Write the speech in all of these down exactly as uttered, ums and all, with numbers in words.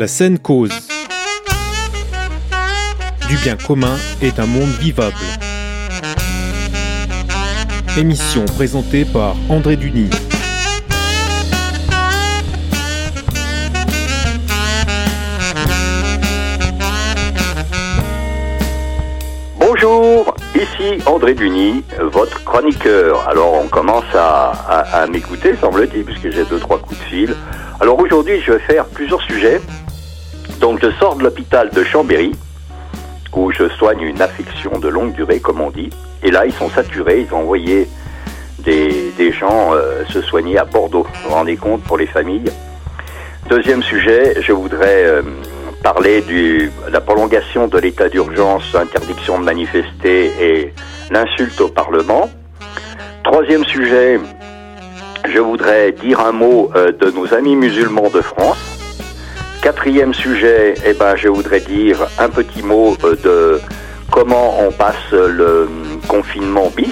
saine cause du bien commun et d'un monde vivable. Émission présentée par André Duny. Bonjour, ici André Duny, votre chroniqueur. Alors on commence à, à, à m'écouter, semble-t-il, puisque j'ai deux, trois coups de fil. Alors aujourd'hui, je vais faire plusieurs sujets. Donc je sors de l'hôpital de Chambéry, où je soigne une affection de longue durée, comme on dit. Et là, ils sont saturés, ils ont envoyé des, des gens euh, se soigner à Bordeaux. Vous vous rendez compte, pour les familles. Deuxième sujet, je voudrais euh, parler de la prolongation de l'état d'urgence, interdiction de manifester et l'insulte au Parlement. Troisième sujet, je voudrais dire un mot euh, de nos amis musulmans de France. Quatrième sujet, eh ben, je voudrais dire un petit mot euh, de comment on passe le confinement bis.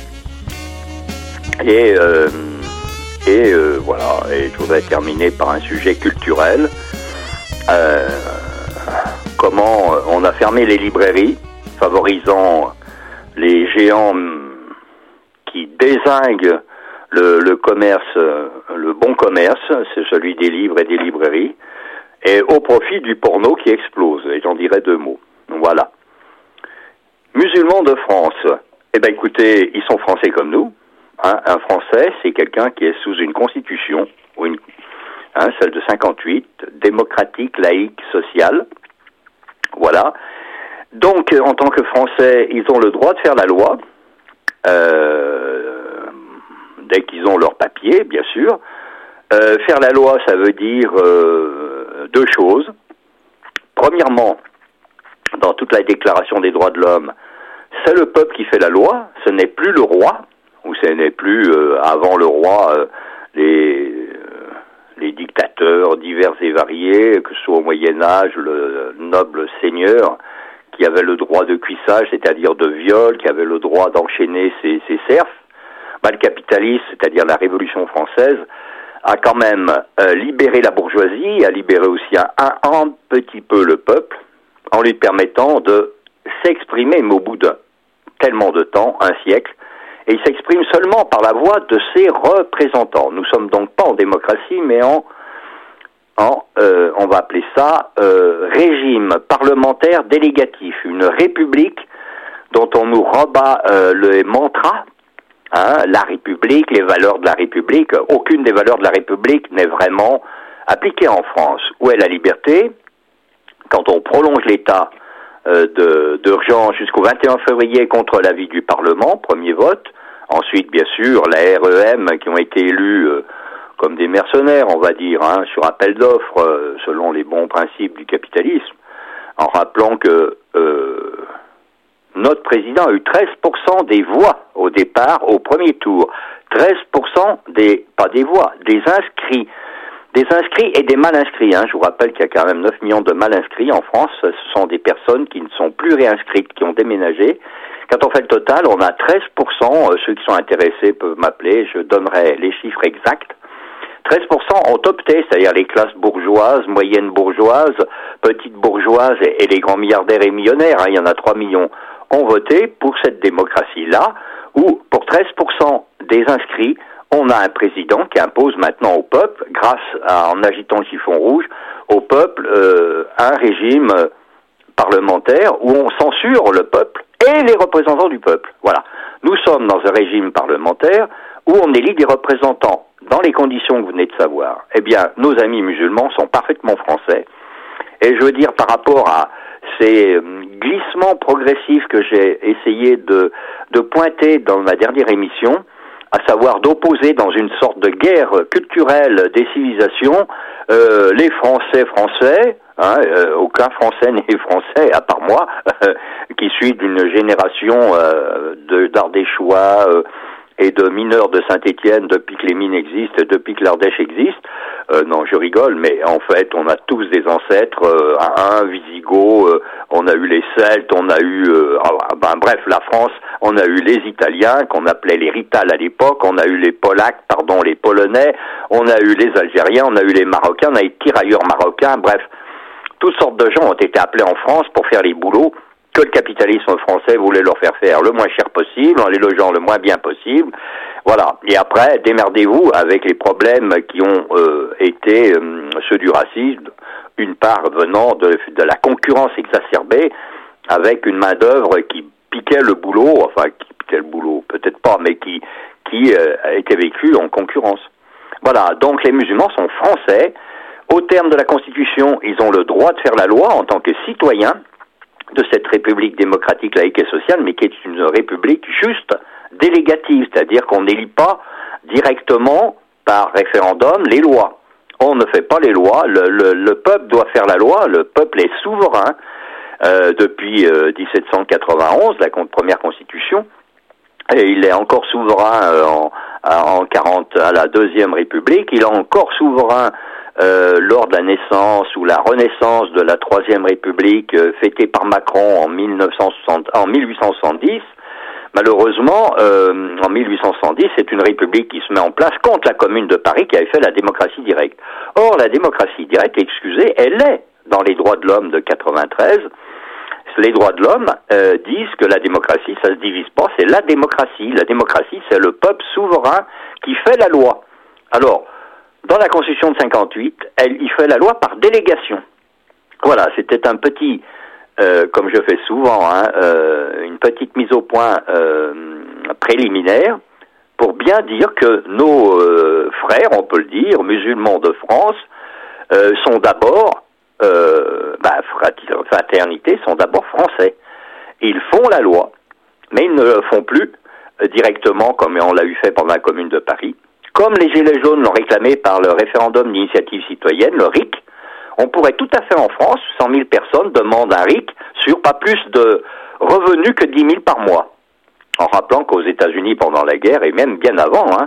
Et, euh, et euh, voilà, et je voudrais terminer par un sujet culturel. Euh, comment on a fermé les librairies, favorisant les géants qui dézinguent le, le commerce, le bon commerce, c'est celui des livres et des librairies, et au profit du porno qui explose. Et j'en dirai deux mots. Voilà. Musulmans de France. Eh ben, écoutez, ils sont français comme nous. Hein. Un Français, c'est quelqu'un qui est sous une constitution, ou une, hein, celle de cinquante-huit, démocratique, laïque, sociale. Voilà. Donc, en tant que Français, ils ont le droit de faire la loi, euh, dès qu'ils ont leur papier, bien sûr. Euh, faire la loi, ça veut dire euh, deux choses. Premièrement, dans toute la Déclaration des droits de l'homme, c'est le peuple qui fait la loi, ce n'est plus le roi, ou ce n'est plus, euh, avant le roi, euh, les, euh, les dictateurs divers et variés, que ce soit au Moyen-Âge, le noble seigneur qui avait le droit de cuissage, c'est-à-dire de viol, qui avait le droit d'enchaîner ses, ses serfs. Bah, le capitalisme, c'est-à-dire la Révolution française, a quand même euh, libéré la bourgeoisie, a libéré aussi un, un, un petit peu le peuple, en lui permettant de s'exprimer, mais au bout de tellement de temps, un siècle, et il s'exprime seulement par la voix de ses représentants. Nous sommes donc pas en démocratie, mais en, en euh, on va appeler ça euh, régime parlementaire délégatif, une république dont on nous rebat euh, le mantra. Hein, la République, les valeurs de la République, aucune des valeurs de la République n'est vraiment appliquée en France. Où est la liberté? Quand on prolonge l'état euh, de, d'urgence jusqu'au vingt et un février contre l'avis du Parlement, premier vote. Ensuite, bien sûr, la R E M qui ont été élus euh, comme des mercenaires, on va dire, hein, sur appel d'offres, euh, selon les bons principes du capitalisme, en rappelant que euh, notre président a eu treize pour cent des voix au départ, au premier tour. treize pour cent des, pas des voix, des inscrits. Des inscrits et des mal inscrits. Hein. Je vous rappelle qu'il y a quand même neuf millions de mal inscrits en France. Ce sont des personnes qui ne sont plus réinscrites, qui ont déménagé. Quand on fait le total, on a treize pour cent. Ceux qui sont intéressés peuvent m'appeler, je donnerai les chiffres exacts. treize pour cent ont opté, c'est-à-dire les classes bourgeoises, moyennes bourgeoises, petites bourgeoises et, et les grands milliardaires et millionnaires. Hein. Il y en a trois millions. Ont voté pour cette démocratie-là, où pour treize pour cent des inscrits, on a un président qui impose maintenant au peuple, grâce à, en agitant le chiffon rouge, au peuple euh, un régime parlementaire où on censure le peuple et les représentants du peuple. Voilà. Nous sommes dans un régime parlementaire où on élit des représentants dans les conditions que vous venez de savoir. Eh bien, nos amis musulmans sont parfaitement français. Et je veux dire, par rapport à ces glissements progressifs que j'ai essayé de, de pointer dans ma dernière émission, à savoir d'opposer dans une sorte de guerre culturelle des civilisations euh, les Français français, hein, euh, aucun Français n'est français à part moi, euh, qui suis d'une génération euh, de, d'Ardéchois euh, et de mineurs de Saint-Étienne depuis que les mines existent, depuis que l'Ardèche existe. Euh, non, je rigole, mais en fait, on a tous des ancêtres, euh, un Visigoth, euh, on a eu les Celtes, on a eu, euh, ben, bref, la France, on a eu les Italiens, qu'on appelait les Rital à l'époque, on a eu les Polacs, pardon, les Polonais, on a eu les Algériens, on a eu les Marocains, on a eu les tirailleurs marocains, bref. toutes sortes de gens ont été appelés en France pour faire les boulots que le capitalisme français voulait leur faire faire le moins cher possible, en les logeant le moins bien possible. Voilà. Et après, démerdez-vous avec les problèmes qui ont euh, été euh, ceux du racisme, une part venant de, de la concurrence exacerbée avec une main-d'œuvre qui piquait le boulot, enfin qui piquait le boulot, peut-être pas, mais qui qui euh, était vécue en concurrence. Voilà. Donc les musulmans sont français. Au terme de la Constitution, ils ont le droit de faire la loi en tant que citoyens de cette République démocratique, laïque et sociale, mais qui est une République juste délégative, c'est-à-dire qu'on n'élit pas directement par référendum les lois. On ne fait pas les lois, le, le, le peuple doit faire la loi, le peuple est souverain euh, depuis euh, dix-sept cent quatre-vingt-onze, la première Constitution, et il est encore souverain euh, en, en quarante à la Deuxième République, il est encore souverain Euh, lors de la naissance ou la renaissance de la Troisième République euh, fêtée par Macron en, mille neuf cent soixante, en mille huit cent soixante-dix, malheureusement, euh, en mille huit cent soixante-dix, c'est une république qui se met en place contre la Commune de Paris qui avait fait la démocratie directe. Or, la démocratie directe, excusez, elle est dans les droits de l'homme de quatre-vingt-treize. Les droits de l'homme euh, disent que la démocratie, ça se divise pas, c'est la démocratie. La démocratie, c'est le peuple souverain qui fait la loi. Alors, dans la Constitution de cinquante-huit, elle, il fait la loi par délégation. Voilà, c'était un petit, euh, comme je fais souvent, hein, euh, une petite mise au point euh, préliminaire pour bien dire que nos euh, frères, on peut le dire, musulmans de France, euh, sont d'abord, euh, bah, fraternité, sont d'abord français. Ils font la loi, mais ils ne le font plus euh, directement comme on l'a eu fait pendant la Commune de Paris. Comme les Gilets jaunes l'ont réclamé par le référendum d'initiative citoyenne, le R I C, on pourrait tout à fait en France, cent mille personnes demandent un R I C sur pas plus de revenus que dix mille par mois. En rappelant qu'aux États-Unis, pendant la guerre, et même bien avant, hein,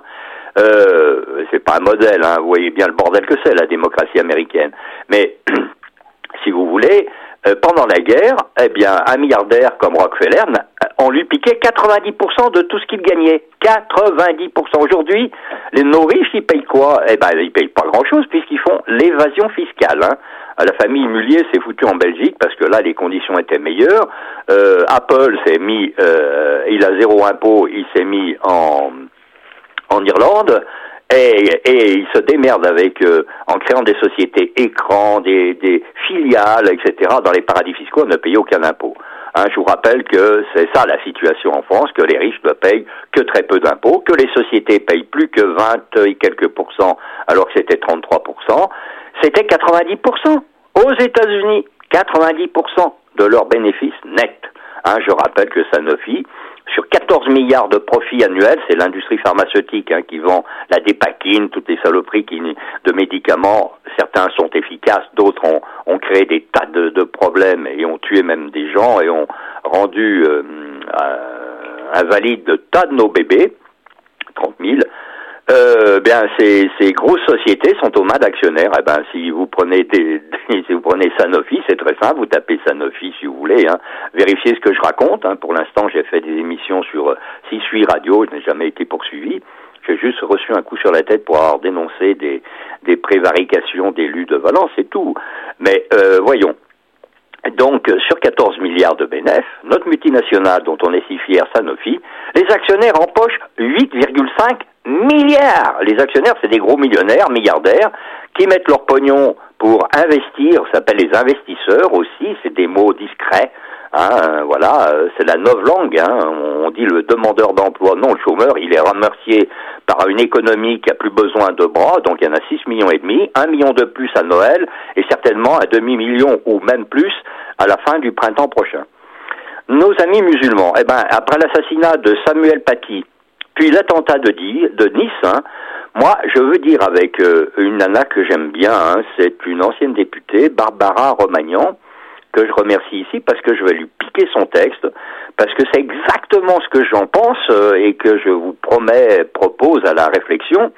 euh, c'est pas un modèle, hein, vous voyez bien le bordel que c'est, la démocratie américaine. Mais, si vous voulez, euh, pendant la guerre, eh bien, un milliardaire comme Rockefeller, on lui piquait quatre-vingt-dix pour cent de tout ce qu'il gagnait. quatre-vingt-dix pour cent. Aujourd'hui, les nos riches, ils payent quoi? Eh ben, ils payent pas grand-chose puisqu'ils font l'évasion fiscale. Hein. La famille Mullier s'est foutue en Belgique parce que là, les conditions étaient meilleures. Euh, Apple s'est mis, euh, il a zéro impôt, il s'est mis en, en Irlande. Et, et il se démerde avec, euh, en créant des sociétés écrans, des, des filiales, et cetera, dans les paradis fiscaux, ne payer aucun impôt. Hein, je vous rappelle que c'est ça la situation en France, que les riches ne payent que très peu d'impôts, que les sociétés payent plus que vingt et quelques pourcents, alors que c'était trente-trois pour cent. C'était quatre-vingt-dix pour cent. Aux États-Unis, quatre-vingt-dix pour cent de leurs bénéfices nets. Hein, je rappelle que Sanofi, sur quatorze milliards de profits annuels, c'est l'industrie pharmaceutique hein, qui vend la dépakine, toutes les saloperies qui, de médicaments. Certains sont efficaces, d'autres ont, ont créé des tas de, de problèmes et ont tué même des gens et ont rendu euh, euh, invalides de tas de nos bébés, trente mille. Euh, bien, ces, ces grosses sociétés sont aux mains d'actionnaires. Eh ben, si vous prenez des, des, si vous prenez Sanofi, c'est très simple. Vous tapez Sanofi si vous voulez. Hein. Vérifiez ce que je raconte. Hein. Pour l'instant, j'ai fait des émissions sur euh, six huit radio. Je n'ai jamais été poursuivi. J'ai juste reçu un coup sur la tête pour avoir dénoncé des, des prévarications d'élus de Valence, c'est tout. Mais euh, voyons. Donc, sur quatorze milliards de bénéfices, notre multinationale dont on est si fier, Sanofi, les actionnaires empochent huit virgule cinq milliards. Les actionnaires, c'est des gros millionnaires, milliardaires, qui mettent leur pognon pour investir, ça s'appelle les investisseurs aussi, c'est des mots discrets, hein, voilà, c'est la novlangue, hein, on dit le demandeur d'emploi, non le chômeur, il est remercié par une économie qui a plus besoin de bras, donc il y en a six millions et demi, un million de plus à Noël, et certainement un demi-million ou même plus à la fin du printemps prochain. Nos amis musulmans, eh ben, après l'assassinat de Samuel Paty, puis l'attentat de, de Nice, hein, moi, je veux dire avec euh, une nana que j'aime bien, hein, c'est une ancienne députée, Barbara Romagnan, que je remercie ici parce que je vais lui piquer son texte, parce que c'est exactement ce que j'en pense euh, et que je vous promets, propose à la réflexion.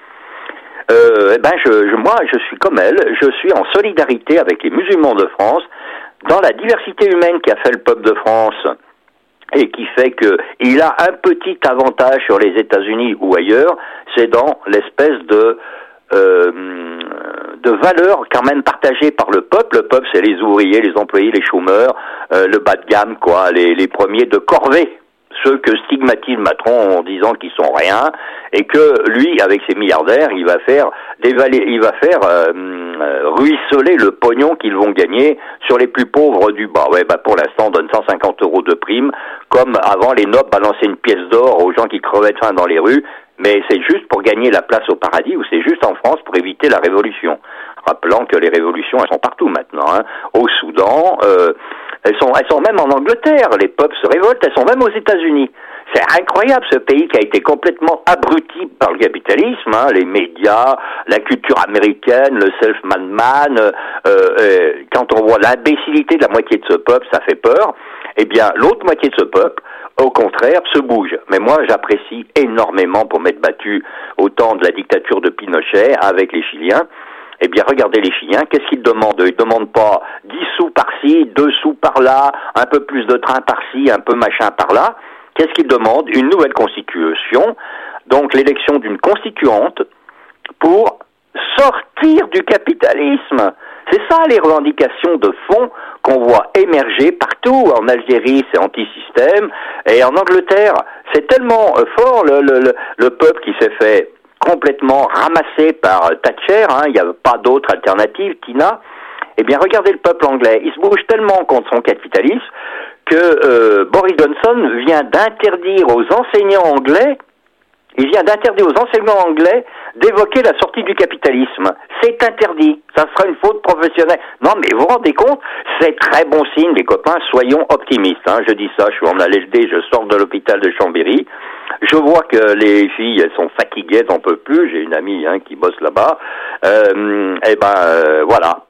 Euh, eh ben, je, je, moi, je suis comme elle, je suis en solidarité avec les musulmans de France, dans la diversité humaine qui a fait le peuple de France, et qui fait que il a un petit avantage sur les États-Unis ou ailleurs, c'est dans l'espèce de euh, de valeurs quand même partagées par le peuple. Le peuple, c'est les ouvriers, les employés, les chômeurs, euh, le bas de gamme, quoi, les, les premiers de corvée. Ceux que stigmatise Macron en disant qu'ils sont rien, et que lui, avec ses milliardaires, il va faire dévaler, il va faire euh, euh, ruisseler le pognon qu'ils vont gagner sur les plus pauvres du bas. Ouais, bah pour l'instant, on donne cent cinquante euros de prime, comme avant les nobles balançaient une pièce d'or aux gens qui crevaient de faim dans les rues, mais c'est juste pour gagner la place au paradis, ou c'est juste en France pour éviter la révolution. Rappelant que les révolutions, elles sont partout maintenant, hein. Au Soudan, euh, elles sont, elles sont même en Angleterre, les peuples se révoltent, elles sont même aux États-Unis. C'est incroyable, ce pays qui a été complètement abruti par le capitalisme, hein, les médias, la culture américaine, le self-made man. Euh, euh, quand on voit l'imbécilité de la moitié de ce peuple, ça fait peur. Eh bien, l'autre moitié de ce peuple, au contraire, se bouge. Mais moi, j'apprécie énormément, pour m'être battu au temps de la dictature de Pinochet avec les Chiliens. Eh bien, regardez les Chiliens, qu'est-ce qu'ils demandent? Ils demandent pas dix sous par-ci, deux sous par-là, un peu plus de train par-ci, un peu machin par-là. Qu'est-ce qu'ils demandent? Une nouvelle constitution, donc l'élection d'une constituante pour sortir du capitalisme. C'est ça les revendications de fond qu'on voit émerger partout. En Algérie, c'est anti-système, et en Angleterre, c'est tellement fort le, le, le, le peuple qui s'est fait complètement ramassé par Thatcher, hein, il n'y a pas d'autre alternative, Tina. Eh bien, regardez le peuple anglais, il se bouge tellement contre son capitalisme que euh, Boris Johnson vient d'interdire aux enseignants anglais, il vient d'interdire aux enseignants anglais d'évoquer la sortie du capitalisme. C'est interdit, ça sera une faute professionnelle. Non, mais vous vous rendez compte, c'est très bon signe, les copains, soyons optimistes. Hein. Je dis ça, je suis en L H D, je sors de l'hôpital de Chambéry. Je vois que les filles, elles sont fatiguées, elles n'en peuvent plus. J'ai une amie hein, qui bosse là-bas. Euh, et ben euh, voilà.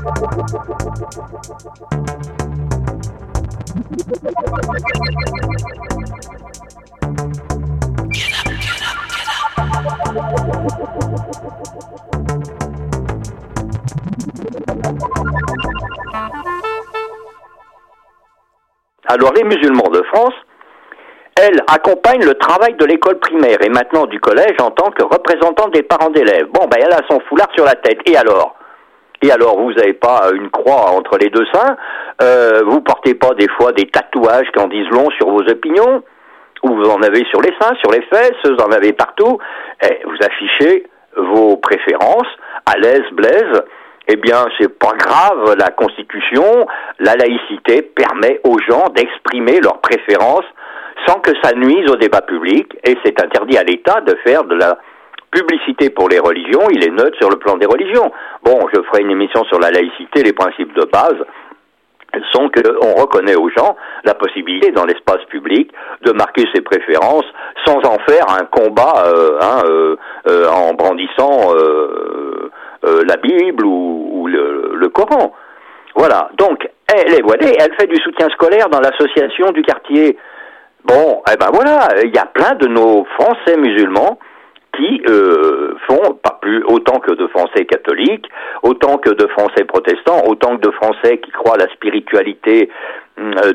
Alors les musulmans de France, elles accompagnent le travail de l'école primaire et maintenant du collège en tant que représentante des parents d'élèves. Bon, ben elle a son foulard sur la tête. Et alors ? Et alors, vous n'avez pas une croix entre les deux seins, euh, vous portez pas des fois des tatouages qui en disent long sur vos opinions, ou vous en avez sur les seins, sur les fesses, vous en avez partout, et vous affichez vos préférences, à l'aise, blaise. Eh bien, c'est pas grave, la Constitution, la laïcité permet aux gens d'exprimer leurs préférences sans que ça nuise au débat public, et c'est interdit à l'État de faire de la publicité pour les religions, il est neutre sur le plan des religions. Bon, je ferai une émission sur la laïcité, les principes de base sont qu'on reconnaît aux gens la possibilité dans l'espace public de marquer ses préférences sans en faire un combat euh, hein, euh, euh, en brandissant euh, euh, la Bible ou, ou le, le Coran. Voilà, donc elle est voilée, elle fait du soutien scolaire dans l'association du quartier. Bon, eh ben voilà, il y a plein de nos Français musulmans qui euh, font pas plus autant que de Français catholiques, autant que de Français protestants, autant que de Français qui croient à la spiritualité euh,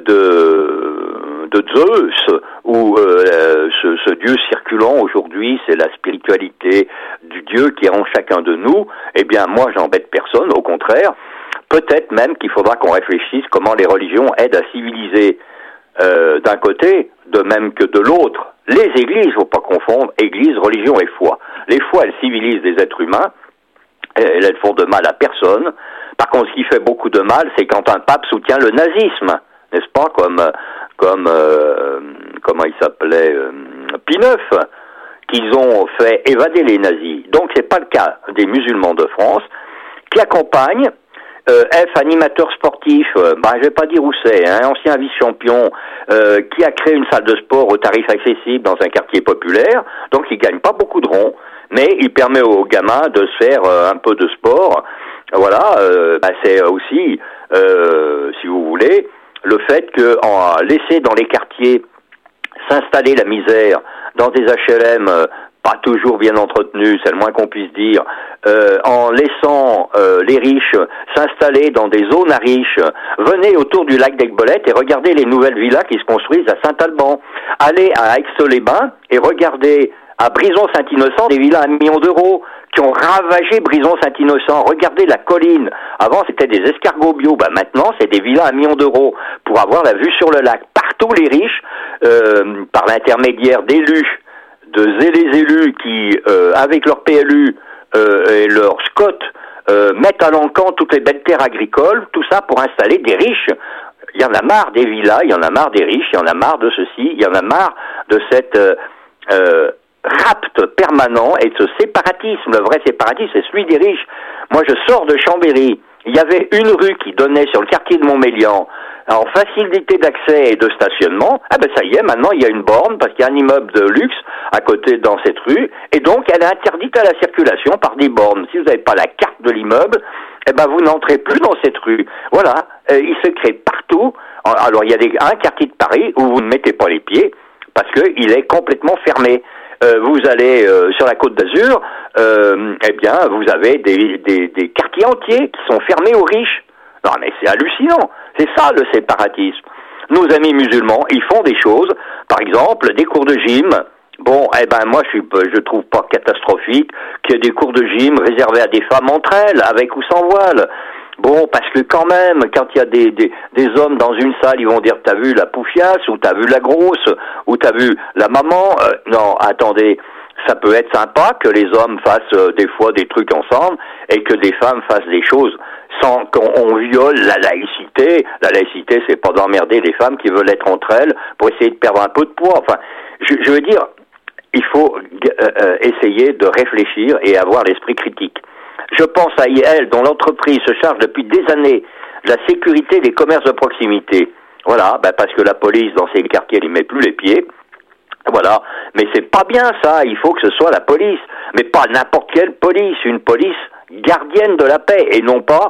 de de Zeus ou euh, ce, ce Dieu circulant aujourd'hui, c'est la spiritualité du Dieu qui est en chacun de nous. Eh bien, moi, j'embête personne, au contraire. Peut-être même qu'il faudra qu'on réfléchisse comment les religions aident à civiliser euh, d'un côté, de même que de l'autre. Les églises, faut pas confondre église, religion et foi. Les fois, elles civilisent des êtres humains, elles, elles font de mal à personne. Par contre, ce qui fait beaucoup de mal, c'est quand un pape soutient le nazisme, n'est-ce pas, comme, comme, euh, comment il s'appelait, euh, Pie neuf, qu'ils ont fait évader les nazis. Donc, c'est pas le cas des musulmans de France, qui accompagnent Euh, F, animateur sportif, euh, bah, je vais pas dire où c'est, un hein, ancien vice-champion euh, qui a créé une salle de sport au tarif accessible dans un quartier populaire, donc il gagne pas beaucoup de ronds, mais il permet aux gamins de se faire euh, un peu de sport. Voilà, euh, bah, c'est aussi, euh, si vous voulez, le fait que en laisser dans les quartiers s'installer la misère dans des H L M euh, pas toujours bien entretenus, c'est le moins qu'on puisse dire, euh, en laissant euh, les riches s'installer dans des zones à riches. Venez autour du lac d'Aiguebelette et regardez les nouvelles villas qui se construisent à Saint-Alban. Allez à Aix-les-Bains et regardez à Brison-Saint-Innocent des villas à un million d'euros qui ont ravagé Brison-Saint-Innocent. Regardez la colline. Avant, c'était des escargots bio. Ben, maintenant, c'est des villas à un million d'euros pour avoir la vue sur le lac. Partout, les riches, euh, par l'intermédiaire d'élus, de zélés élus qui, euh, avec leur P L U euh, et leur S C O T, euh, mettent à l'encan toutes les belles terres agricoles, tout ça pour installer des riches. Il y en a marre des villas, il y en a marre des riches, il y en a marre de ceci, il y en a marre de cette euh, euh, rapt permanent et de ce séparatisme. Le vrai séparatisme, c'est celui des riches. Moi, je sors de Chambéry. Il y avait une rue qui donnait sur le quartier de Montmélian en facilité d'accès et de stationnement. Ah ben ça y est, maintenant il y a une borne parce qu'il y a un immeuble de luxe à côté dans cette rue et donc elle est interdite à la circulation par des bornes. Si vous n'avez pas la carte de l'immeuble, eh ben vous n'entrez plus dans cette rue. Voilà, euh, il se crée partout. Alors il y a des, un quartier de Paris où vous ne mettez pas les pieds parce qu'il est complètement fermé. Euh, vous allez euh, sur la Côte d'Azur, euh, eh bien vous avez des, des, des quartiers entiers qui sont fermés aux riches. Non mais c'est hallucinant, c'est ça le séparatisme. Nos amis musulmans, ils font des choses, par exemple des cours de gym. Bon, eh ben moi je suis, je trouve pas catastrophique qu'il y ait des cours de gym réservés à des femmes entre elles, avec ou sans voile. Bon, parce que quand même, quand il y a des, des, des hommes dans une salle, ils vont dire t'as vu la poufiasse, ou t'as vu la grosse, ou t'as vu la maman. Euh, non, attendez, ça peut être sympa que les hommes fassent euh, des fois des trucs ensemble et que des femmes fassent des choses sans qu'on viole la laïcité. La laïcité, c'est pas d'emmerder les femmes qui veulent être entre elles pour essayer de perdre un peu de poids. Enfin, je, je veux dire, il faut euh, euh, essayer de réfléchir et avoir l'esprit critique. Je pense à I L, dont l'entreprise se charge depuis des années de la sécurité des commerces de proximité. Voilà, ben parce que la police, dans ces quartiers, elle n'y met plus les pieds. Voilà, mais c'est pas bien ça, il faut que ce soit la police. Mais pas n'importe quelle police, une police gardienne de la paix, et non pas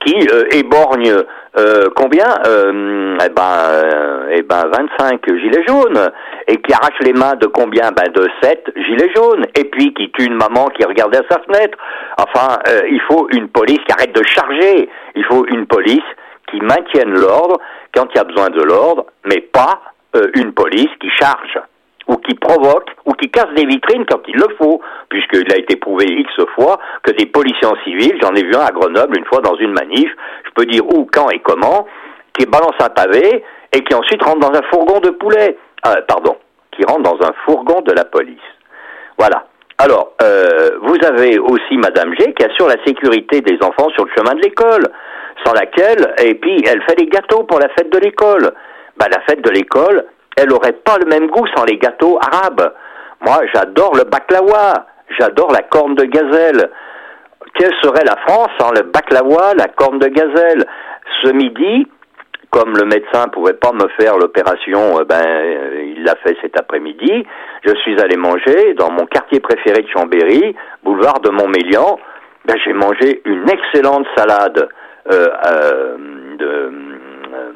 qui euh, éborgne euh, combien euh, Eh ben, euh, eh ben vingt-cinq gilets jaunes, et qui arrache les mains de combien Ben de sept gilets jaunes, et puis qui tue une maman qui regardait à sa fenêtre. Enfin, euh, il faut une police qui arrête de charger. Il faut une police qui maintienne l'ordre quand il y a besoin de l'ordre, mais pas euh, une police qui charge, ou qui provoque, ou qui casse des vitrines quand il le faut, puisqu'il a été prouvé X fois que des policiers en civil, j'en ai vu un à Grenoble une fois dans une manif, je peux dire où, quand et comment, qui balance un pavé et qui ensuite rentre dans un fourgon de poulet, euh, pardon, qui rentre dans un fourgon de la police. Voilà. Alors, euh, vous avez aussi Madame G qui assure la sécurité des enfants sur le chemin de l'école, sans laquelle, et puis elle fait des gâteaux pour la fête de l'école. Bah, la fête de l'école, elle aurait pas le même goût sans les gâteaux arabes. Moi, j'adore le baklawa, j'adore la corne de gazelle. Quelle serait la France sans le baklawa, la corne de gazelle? Ce midi, comme le médecin pouvait pas me faire l'opération, ben il l'a fait cet après-midi, je suis allé manger dans mon quartier préféré de Chambéry, boulevard de Montmélian. Ben, j'ai mangé une excellente salade euh, euh, de euh,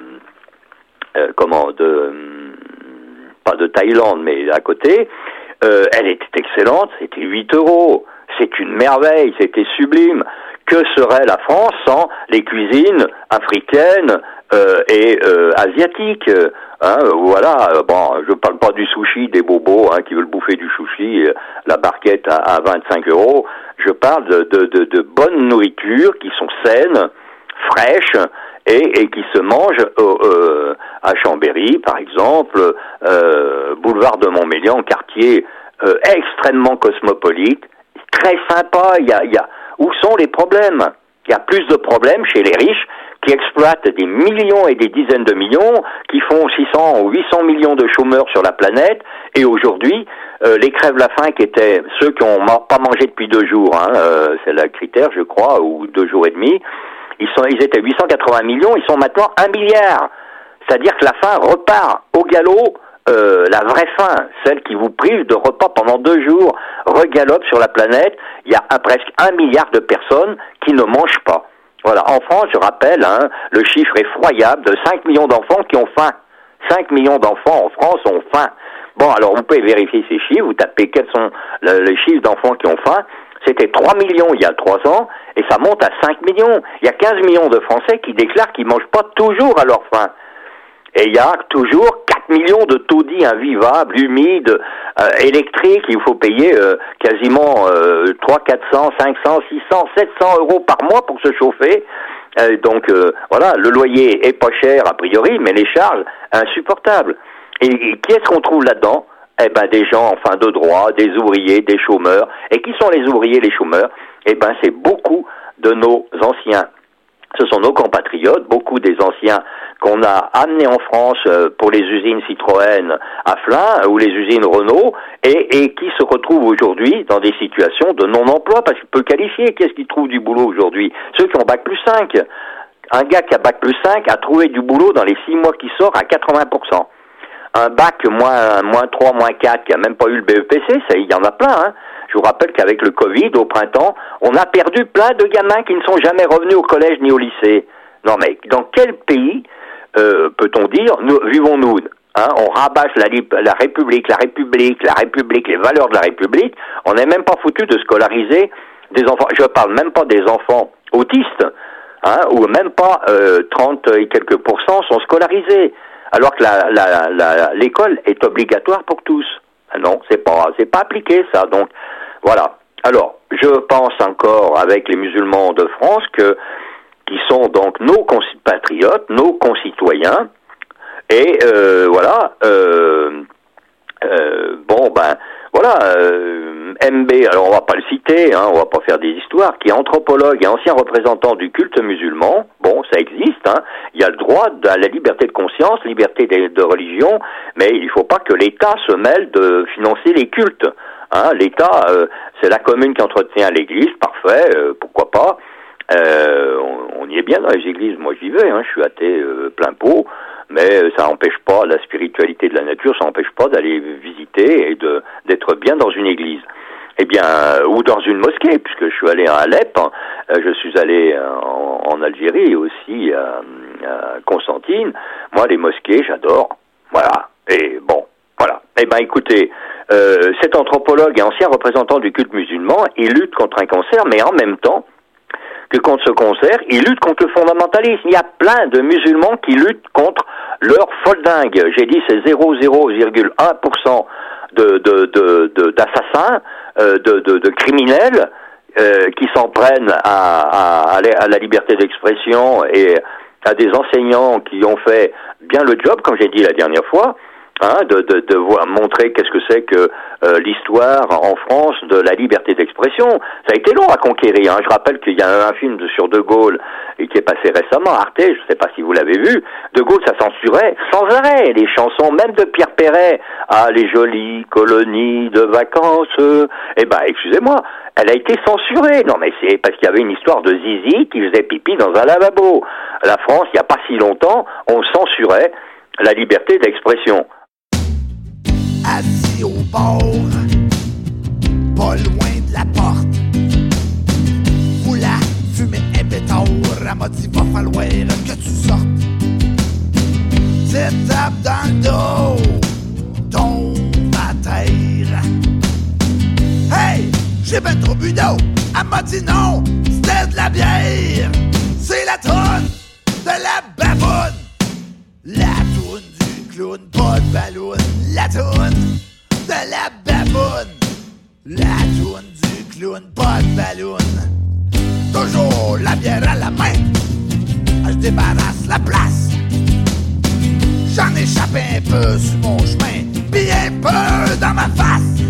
euh, comment de pas de Thaïlande, mais à côté, euh, elle était excellente, c'était huit euros, c'est une merveille, c'était sublime. Que serait la France sans les cuisines africaines euh, et euh, asiatiques, hein, voilà, bon, je parle pas du sushi, des bobos hein, qui veulent bouffer du sushi, la barquette à, à vingt-cinq euros, je parle de, de, de, de bonne nourriture qui sont saines, fraîches, Et, et qui se mange euh, euh, à Chambéry, par exemple, euh, boulevard de Montmélian, quartier euh, extrêmement cosmopolite, très sympa. Il y a, il y a, où sont les problèmes? Il y a plus de problèmes chez les riches qui exploitent des millions et des dizaines de millions, qui font six cents ou huit cents millions de chômeurs sur la planète, et aujourd'hui, euh, les crève-la-faim qui étaient ceux qui n'ont pas mangé depuis deux jours, hein, euh, c'est le critère, je crois, ou deux jours et demi. Ils sont, ils étaient huit cent quatre-vingts millions, ils sont maintenant un milliard. C'est-à-dire que la faim repart au galop, euh, la vraie faim, celle qui vous prive de repas pendant deux jours, regalope sur la planète. Il y a un, presque un milliard de personnes qui ne mangent pas. Voilà. En France, je rappelle, hein, le chiffre effroyable de cinq millions d'enfants qui ont faim. cinq millions d'enfants en France ont faim. Bon, alors vous pouvez vérifier ces chiffres, vous tapez quels sont le, les chiffres d'enfants qui ont faim. C'était trois millions il y a trois ans, et ça monte à cinq millions. Il y a quinze millions de Français qui déclarent qu'ils ne mangent pas toujours à leur faim. Et il y a toujours quatre millions de taudis invivables, humides, euh, électriques. Il faut payer euh, quasiment euh, trois cents, quatre cents, cinq cents, six cents, sept cents euros par mois pour se chauffer. Euh, donc euh, voilà, le loyer est pas cher a priori, mais les charges insupportables. Et, et qui est-ce qu'on trouve là-dedans? Eh ben des gens en fin de droit, des ouvriers, des chômeurs. Et qui sont les ouvriers, les chômeurs? Eh ben c'est beaucoup de nos anciens. Ce sont nos compatriotes, beaucoup des anciens qu'on a amenés en France pour les usines Citroën à Flins ou les usines Renault, et, et qui se retrouvent aujourd'hui dans des situations de non-emploi, parce qu'il peut qualifier. Qu'est-ce qu'ils trouvent du boulot aujourd'hui? Ceux qui ont bac plus cinq. Un gars qui a bac plus cinq a trouvé du boulot dans les six mois qui sortent à quatre-vingts pour cent. Un bac moins, moins trois, moins quatre, qui a même pas eu le B E P C, ça, il y en a plein, hein. Je vous rappelle qu'avec le Covid, au printemps, on a perdu plein de gamins qui ne sont jamais revenus au collège ni au lycée. Non mais, dans quel pays, euh, peut-on dire, nous, vivons-nous, hein, on rabâche la, la République, la République, la République, les valeurs de la République, on n'est même pas foutu de scolariser des enfants, je parle même pas des enfants autistes, hein, ou même pas euh, trente et quelques pourcents sont scolarisés. Alors que la, la, la, l'école est obligatoire pour tous. Non, c'est pas, c'est pas appliqué ça. Donc, voilà. Alors, je pense encore avec les musulmans de France que, qui sont donc nos compatriotes, nos concitoyens, et euh, voilà. Euh, euh, bon, ben, voilà. Euh, M B, alors on va pas le citer, hein, on va pas faire des histoires, qui est anthropologue et ancien représentant du culte musulman. Bon, ça existe, hein. Il y a le droit à la liberté de conscience, liberté de, de religion, mais il faut pas que l'État se mêle de financer les cultes. Hein. L'État, euh, c'est la commune qui entretient l'Église, parfait, euh, pourquoi pas. Euh, on, on y est bien dans les églises, moi j'y vais, hein, je suis athée euh, plein pot, mais ça n'empêche pas la spiritualité de la nature, ça n'empêche pas d'aller visiter et de d'être bien dans une église. eh bien, euh, ou dans une mosquée, puisque je suis allé à Alep, hein, euh, je suis allé euh, en, en Algérie aussi, euh, à Constantine. Moi, les mosquées, j'adore. Voilà. Et bon, voilà. Eh ben, écoutez, euh, cet anthropologue et ancien représentant du culte musulman, il lutte contre un cancer, mais en même temps que contre ce cancer, il lutte contre le fondamentalisme. Il y a plein de musulmans qui luttent contre leur folle dingue. J'ai dit c'est zéro virgule un pour cent de, de, de, de, d'assassins, euh, de, de, de criminels euh, qui s'en prennent à, à, à la liberté d'expression et à des enseignants qui ont fait bien le job, comme j'ai dit la dernière fois. Hein, de, de, de voir, montrer qu'est-ce que c'est que euh, l'histoire en France de la liberté d'expression. Ça a été long à conquérir. Hein. Je rappelle qu'il y a un film de, sur De Gaulle et qui est passé récemment à Arte, je ne sais pas si vous l'avez vu. De Gaulle, ça censurait sans arrêt les chansons, même de Pierre Perret. Ah, les jolies colonies de vacances. Eh ben, excusez-moi, elle a été censurée. Non, mais c'est parce qu'il y avait une histoire de zizi qui faisait pipi dans un lavabo. La France, il n'y a pas si longtemps, on censurait la liberté d'expression. Assis au bord, pas loin de la porte, où la fumée est béton, elle m'a dit va falloir que tu sortes. Cette tape dans le dos, tombe à terre. Hey, j'ai ben trop bu d'eau, elle m'a dit non, c'était de la bière. C'est la toune de la baboune, la toune du clown, pas de ballon. La toune de la baboune, la toune du clown, pas de ballon. Toujours la bière à la main, je débarrasse la place. J'en échappe un peu sur mon chemin, pis un peu dans ma face.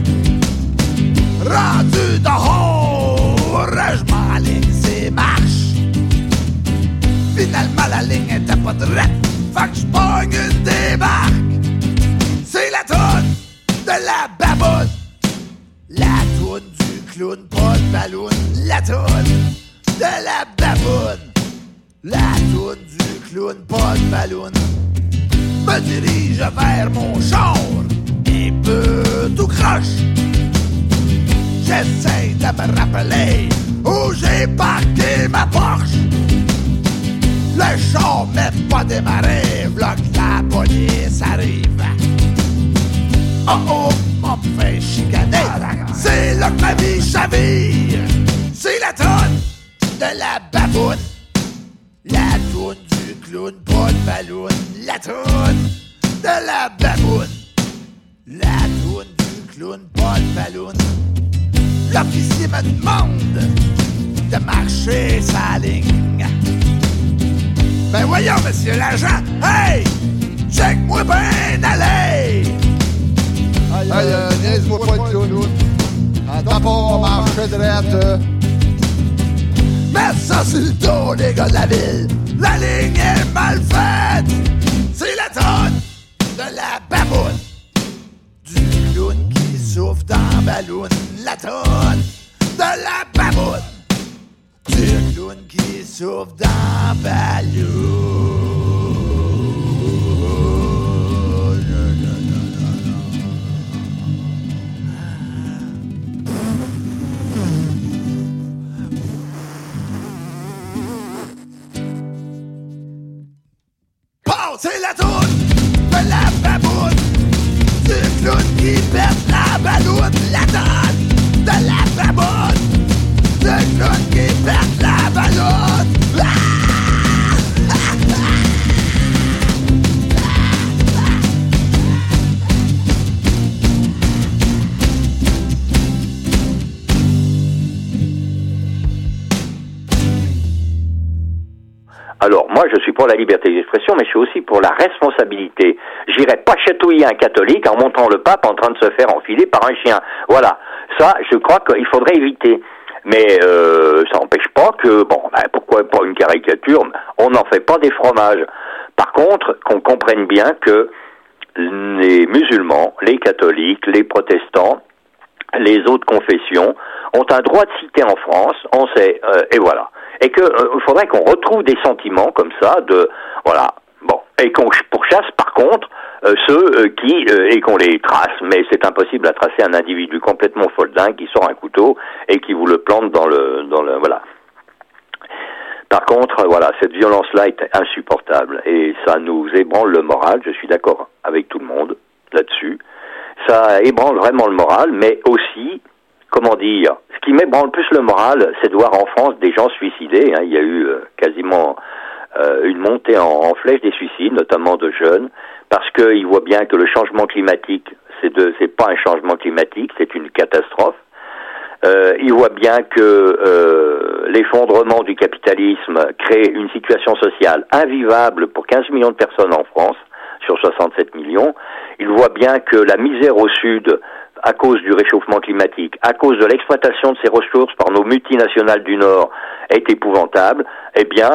Rendu dehors, je m'enligne ces marches. Finalement la ligne était pas droite, fait que j'pogne une débarque. C'est la toune de la baboune, la toune du clown, pas de ballon. La toune de la baboune, la toune du clown, pas de ballon. Me dirige vers mon char, un peu tout croche. J'essaie de me rappeler où j'ai parqué ma Porsche. Le char m'est pas démarré, v'là que la police arrive. Oh oh, on me fait chicaner, c'est là que ma vie chavire. C'est la toune de la baboune, la toune du clown, pas de ballon. La toune de la baboune, la toune du clown, pas de ballon. L'officier me demande de marcher sa ligne. Ben voyons, monsieur l'agent, hey, check-moi ben aller. Aïe, euh, niaise-moi pas de clown. Attends pas, marche droite. Mets ça sur le dos, les gars de la ville. La ligne est mal faite. C'est la toune de la baboune, du clown qui souffle dans ballon. La toune de la baboune, du clown qui souffle dans ballon. C'est la toune de la baboune, du clown qui pète la balloune. La toune de la baboune, du clown qui pète la balloune. Ah! Ah! Ah! Alors, moi, je suis pour la liberté d'expression, mais je suis aussi pour la responsabilité. J'irai pas chatouiller un catholique en montrant le pape en train de se faire enfiler par un chien. Voilà. Ça, je crois qu'il faudrait éviter. Mais euh, ça n'empêche pas que, bon, ben, pourquoi pas une caricature, on n'en fait pas des fromages. Par contre, qu'on comprenne bien que les musulmans, les catholiques, les protestants, les autres confessions ont un droit de citer en France, on sait, euh, et voilà. Et que euh, il faudrait qu'on retrouve des sentiments comme ça de voilà bon et qu'on pourchasse par contre euh, ceux euh, qui, euh, et qu'on les trace, mais c'est impossible à tracer un individu complètement foldin qui sort un couteau et qui vous le plante dans le, dans le, voilà. Par contre, voilà, cette violence-là est insupportable et ça nous ébranle le moral, je suis d'accord avec tout le monde là-dessus. Ça ébranle vraiment le moral, mais aussi, comment dire, ce qui m'ébranle plus le moral, c'est de voir en France des gens suicidés, hein. Il y a eu euh, quasiment euh, une montée en, en flèche des suicides, notamment de jeunes, parce qu'ils voient bien que le changement climatique, c'est de, c'est pas un changement climatique, c'est une catastrophe. Euh, ils voient bien que euh, l'effondrement du capitalisme crée une situation sociale invivable pour quinze millions de personnes en France, sur soixante-sept millions. Ils voient bien que la misère au sud, à cause du réchauffement climatique, à cause de l'exploitation de ces ressources par nos multinationales du Nord, est épouvantable. Eh bien,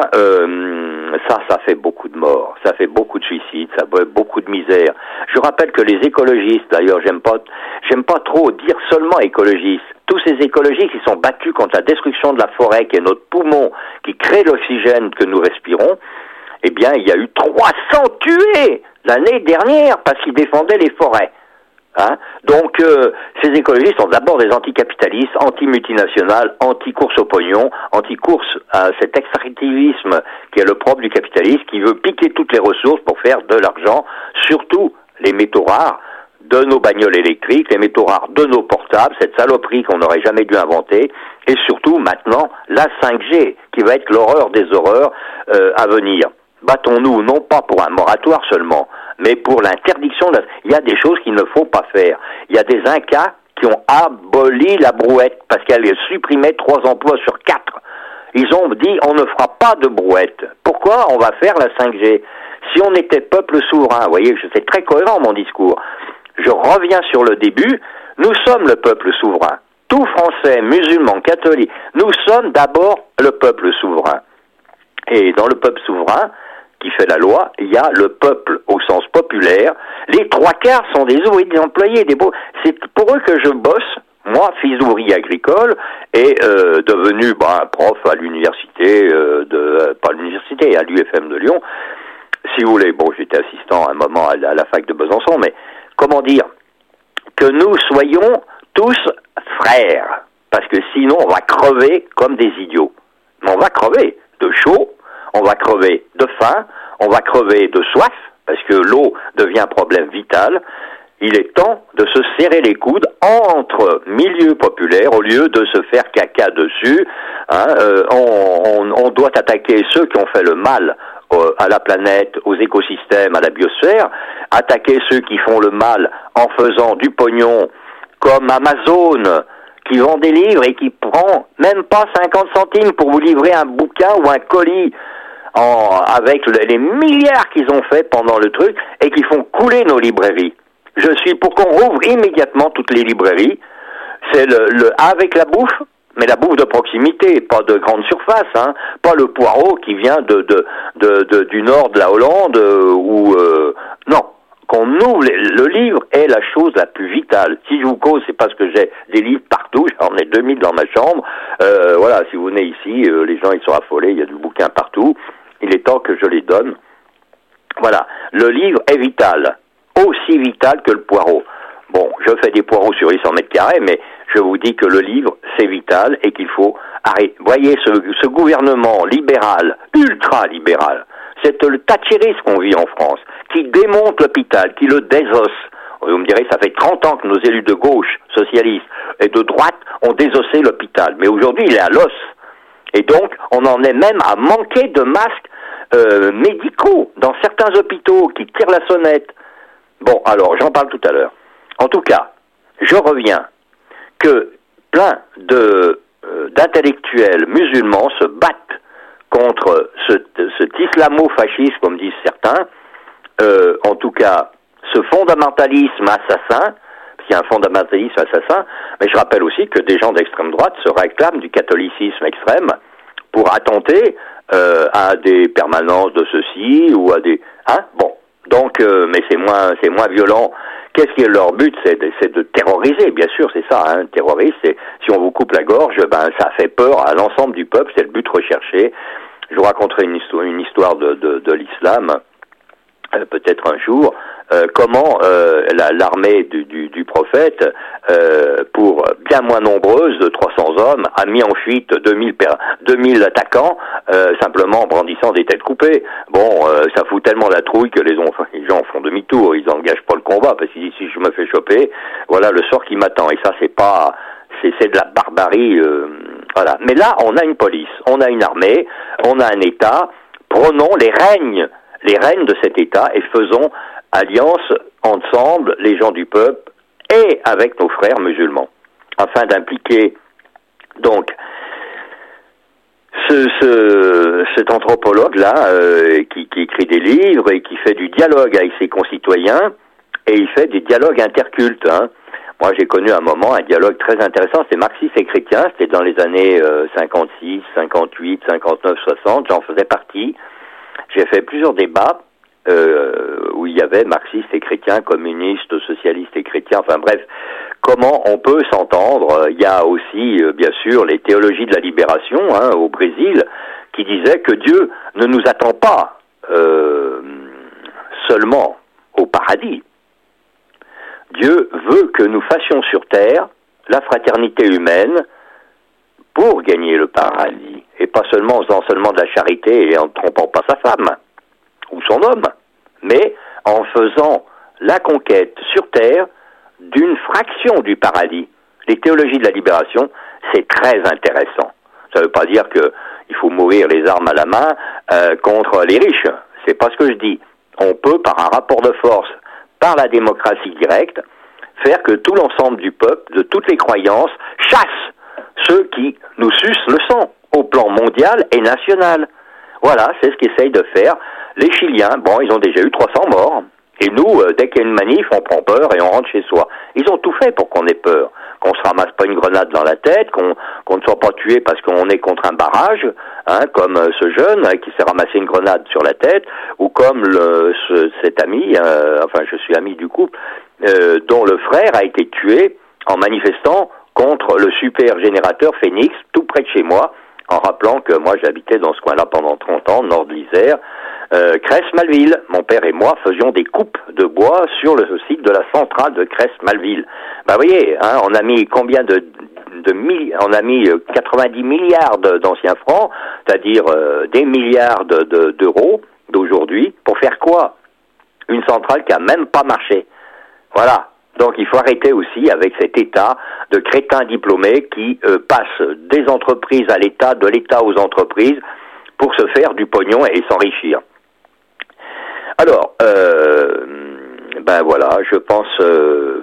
euh, ça, ça fait beaucoup de morts, ça fait beaucoup de suicides, ça fait beaucoup de misère. Je rappelle que les écologistes, d'ailleurs, j'aime pas, j'aime pas trop dire seulement écologistes, tous ces écologistes qui sont battus contre la destruction de la forêt, qui est notre poumon, qui crée l'oxygène que nous respirons, eh bien, il y a eu trois cents tués l'année dernière parce qu'ils défendaient les forêts. Hein? Donc, euh, ces écologistes sont d'abord des anticapitalistes, anti-multinationales, anti-course au pognon, anti-course à cet extractivisme qui est le propre du capitalisme, qui veut piquer toutes les ressources pour faire de l'argent, surtout les métaux rares de nos bagnoles électriques, les métaux rares de nos portables, cette saloperie qu'on n'aurait jamais dû inventer, et surtout maintenant la cinq G, qui va être l'horreur des horreurs euh, à venir. Battons-nous, non pas pour un moratoire seulement, mais pour l'interdiction de la... Il y a des choses qu'il ne faut pas faire. Il y a des Incas qui ont aboli la brouette parce qu'elle supprimait trois emplois sur quatre. Ils ont dit on ne fera pas de brouette. Pourquoi on va faire la cinq G? Si on était peuple souverain, vous voyez, c'est très cohérent mon discours. Je reviens sur le début, nous sommes le peuple souverain. Tout Français, musulmans, catholiques, nous sommes d'abord le peuple souverain. Et dans le peuple souverain, qui fait la loi, il y a le peuple au sens populaire. Les trois quarts sont des ouvriers, des employés, des beaux. C'est pour eux que je bosse, moi, fils d'ouvrier agricole, et euh, devenu bah, prof à l'université, euh, de pas à l'université, à l'U F M de Lyon. Si vous voulez, bon, j'étais assistant à un moment à la, à la fac de Besançon, mais comment dire que nous soyons tous frères, parce que sinon on va crever comme des idiots. Mais on va crever de chaud, on va crever de faim, on va crever de soif, parce que l'eau devient un problème vital. Il est temps de se serrer les coudes entre milieux populaires au lieu de se faire caca dessus. Hein, euh, on, on, on doit attaquer ceux qui ont fait le mal euh, à la planète, aux écosystèmes, à la biosphère, attaquer ceux qui font le mal en faisant du pognon comme Amazon, qui vend des livres et qui prend même pas cinquante centimes pour vous livrer un bouquin ou un colis en, avec le, les milliards qu'ils ont fait pendant le truc et qui font couler nos librairies. Je suis pour qu'on rouvre immédiatement toutes les librairies. C'est le, le avec la bouffe, mais la bouffe de proximité, pas de grande surface, hein, pas le poireau qui vient de, de, de, de du nord de la Hollande euh, ou euh, non. Qu'on ouvre les, le livre est la chose la plus vitale. Si je vous cause, c'est parce que j'ai des livres partout, j'en ai deux mille dans ma chambre. Euh, voilà, si vous venez ici, euh, les gens ils sont affolés, il y a du bouquin partout. Il est temps que je les donne. Voilà, le livre est vital, aussi vital que le poireau. Bon, je fais des poireaux sur huit cents mètres carrés, mais je vous dis que le livre, c'est vital et qu'il faut arrêter. Voyez, ce, ce gouvernement libéral, ultra-libéral, c'est le thatchérisme qu'on vit en France, qui démonte l'hôpital, qui le désosse. Vous me direz, ça fait trente ans que nos élus de gauche, socialistes et de droite ont désossé l'hôpital. Mais aujourd'hui, il est à l'os. Et donc, on en est même à manquer de masques euh, médicaux dans certains hôpitaux qui tirent la sonnette. Bon, alors, j'en parle tout à l'heure. En tout cas, je reviens que plein de, euh, d'intellectuels musulmans se battent contre ce, cet islamo-fascisme, comme disent certains, euh, en tout cas, ce fondamentalisme assassin, parce qu'il y a un fondamentalisme assassin, mais je rappelle aussi que des gens d'extrême droite se réclament du catholicisme extrême pour attenter euh, à des permanences de ceci ou à des... Hein bon, donc, euh, mais c'est moins, c'est moins violent. Qu'est-ce qui est leur but? C'est de, c'est de terroriser, bien sûr, c'est ça, hein, terroriste, c'est si on vous coupe la gorge, ben ça fait peur à l'ensemble du peuple, c'est le but recherché. Je vous raconterai une histoire, une histoire de, de, de l'islam, euh, peut-être un jour. euh, comment euh, la, l'armée du, du, du prophète, euh, pour bien moins nombreuse de trois cents hommes, a mis en fuite deux mille, per- deux mille attaquants, euh, simplement en brandissant des têtes coupées. Bon, euh, ça fout tellement la trouille que les, on, les gens font demi-tour, ils n'engagent pas le combat, parce qu'ils disent si je me fais choper, voilà le sort qui m'attend. Et ça, c'est pas... C'est, c'est de la barbarie, euh, voilà. Mais là, on a une police, on a une armée, on a un État. Prenons les règnes, les règnes de cet État et faisons alliance ensemble, les gens du peuple, et avec nos frères musulmans, afin d'impliquer donc ce, ce, cet anthropologue-là euh, qui, qui écrit des livres et qui fait du dialogue avec ses concitoyens, et il fait du dialogue interculte, hein. Moi, j'ai connu à un moment un dialogue très intéressant, c'était marxiste et chrétien, c'était dans les années euh, cinquante-six, cinquante-huit, cinquante-neuf, soixante, j'en faisais partie. J'ai fait plusieurs débats euh, où il y avait marxistes et chrétiens, communistes, socialistes et chrétiens, enfin bref, comment on peut s'entendre. Il y a aussi, euh, bien sûr, les théologies de la libération hein, au Brésil, qui disaient que Dieu ne nous attend pas euh, seulement au paradis. Dieu veut que nous fassions sur terre la fraternité humaine pour gagner le paradis, et pas seulement en faisant seulement de la charité et en ne trompant pas sa femme ou son homme, mais en faisant la conquête sur terre d'une fraction du paradis. Les théologies de la libération, c'est très intéressant. Ça ne veut pas dire que il faut mourir les armes à la main euh, contre les riches. C'est pas ce que je dis. On peut, par un rapport de force, par la démocratie directe, faire que tout l'ensemble du peuple, de toutes les croyances, chasse ceux qui nous sucent le sang, au plan mondial et national. Voilà, c'est ce qu'essayent de faire les Chiliens. Bon, ils ont déjà eu trois cents morts. Et nous, euh, dès qu'il y a une manif, on prend peur et on rentre chez soi. Ils ont tout fait pour qu'on ait peur. Qu'on se ramasse pas une grenade dans la tête, qu'on, qu'on ne soit pas tué parce qu'on est contre un barrage, hein, comme euh, ce jeune hein, qui s'est ramassé une grenade sur la tête, ou comme le, ce, cet ami, euh, enfin je suis ami du couple, euh, dont le frère a été tué en manifestant contre le super générateur Phoenix, tout près de chez moi, en rappelant que moi j'habitais dans ce coin-là pendant trente ans, nord de l'Isère, euh, Cresse-Malville. Mon père et moi faisions des coupes de bois sur le site de la centrale de Cresse-Malville. Bah vous voyez, hein, on a mis combien de, de milliards, on a mis quatre-vingt-dix milliards de, d'anciens francs, c'est-à-dire euh, des milliards de, de, d'euros d'aujourd'hui, pour faire quoi? Une centrale qui a même pas marché. Voilà. Donc il faut arrêter aussi avec cet état de crétins diplômés qui euh, passent des entreprises à l'État, de l'État aux entreprises, pour se faire du pognon et s'enrichir. Alors, euh, ben voilà, je pense euh,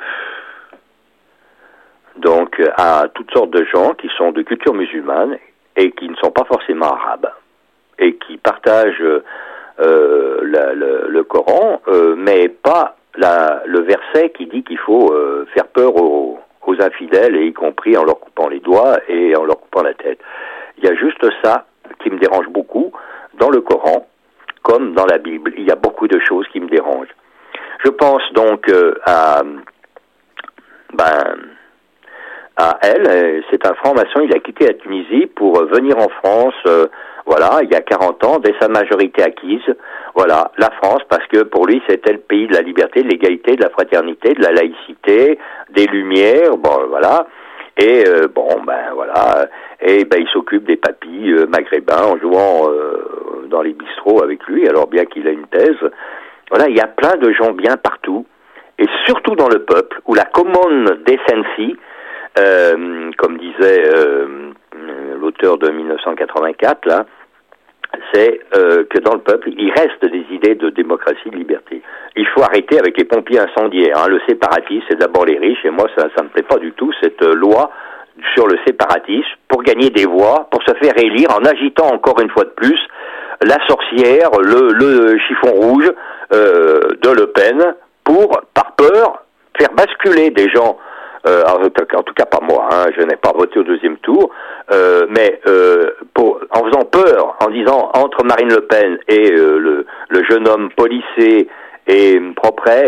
donc à toutes sortes de gens qui sont de culture musulmane et qui ne sont pas forcément arabes et qui partagent euh, la, le, le Coran, euh, mais pas La, le verset qui dit qu'il faut euh, faire peur aux, aux infidèles, et y compris en leur coupant les doigts et en leur coupant la tête. Il y a juste ça qui me dérange beaucoup dans le Coran, comme dans la Bible. Il y a beaucoup de choses qui me dérangent. Je pense donc euh, à, ben, à elle. C'est un franc-maçon. Il a quitté la Tunisie pour venir en France. Euh, Voilà, il y a quarante ans, dès sa majorité acquise, voilà, la France, parce que pour lui, c'était le pays de la liberté, de l'égalité, de la fraternité, de la laïcité, des Lumières, bon, voilà, et euh, bon, ben voilà, et ben il s'occupe des papis euh, maghrébins en jouant euh, dans les bistrots avec lui, alors bien qu'il a une thèse. Voilà, il y a plein de gens bien partout, et surtout dans le peuple, où la common decency, euh, comme disait euh, l'auteur de mille neuf cent quatre-vingt-quatre, là, c'est euh, que dans le peuple, il reste des idées de démocratie, de liberté. Il faut arrêter avec les pompiers incendiaires. Hein. Le séparatisme, c'est d'abord les riches, et moi, ça ça me plaît pas du tout, cette euh, loi sur le séparatisme, pour gagner des voix, pour se faire élire, en agitant encore une fois de plus la sorcière, le, le chiffon rouge euh, de Le Pen, pour, par peur, faire basculer des gens. Euh, en, en tout cas pas moi, hein, je n'ai pas voté au deuxième tour, euh, mais euh, pour, en faisant peur, en disant entre Marine Le Pen et euh, le, le jeune homme policé et propret,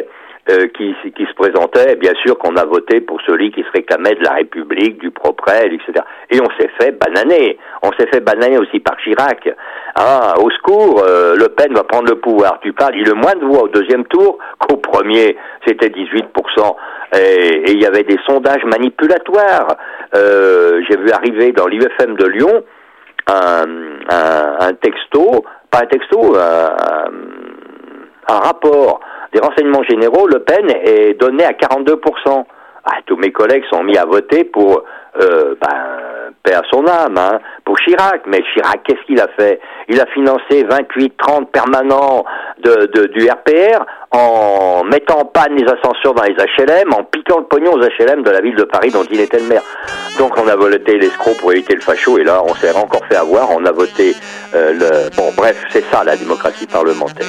euh, qui, qui se présentait, bien sûr qu'on a voté pour celui qui se réclamait de la République, du Proprel, et cetera. Et on s'est fait bananer. On s'est fait bananer aussi par Chirac. Ah, au secours, euh, Le Pen va prendre le pouvoir. Tu parles, il a eu le moins de voix au deuxième tour qu'au premier. C'était dix-huit pour cent. Et il y avait des sondages manipulatoires. Euh, j'ai vu arriver dans l'U F M de Lyon un, un, un texto, pas un texto, un, un rapport des renseignements généraux. Le Pen est donné à quarante-deux pour cent. Ah, tous mes collègues sont mis à voter pour, euh, ben, paix à son âme, hein, pour Chirac. Mais Chirac, qu'est-ce qu'il a fait? Il a financé vingt-huit trente permanents de, de, du R P R en mettant en panne les ascenseurs dans les H L M, en piquant le pognon aux H L M de la ville de Paris dont il était le maire. Donc on a voté l'escroc pour éviter le facho, et là on s'est encore fait avoir, on a voté euh, le... Bon bref, c'est ça la démocratie parlementaire.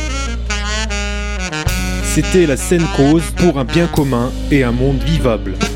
C'était la saine cause pour un bien commun et un monde vivable.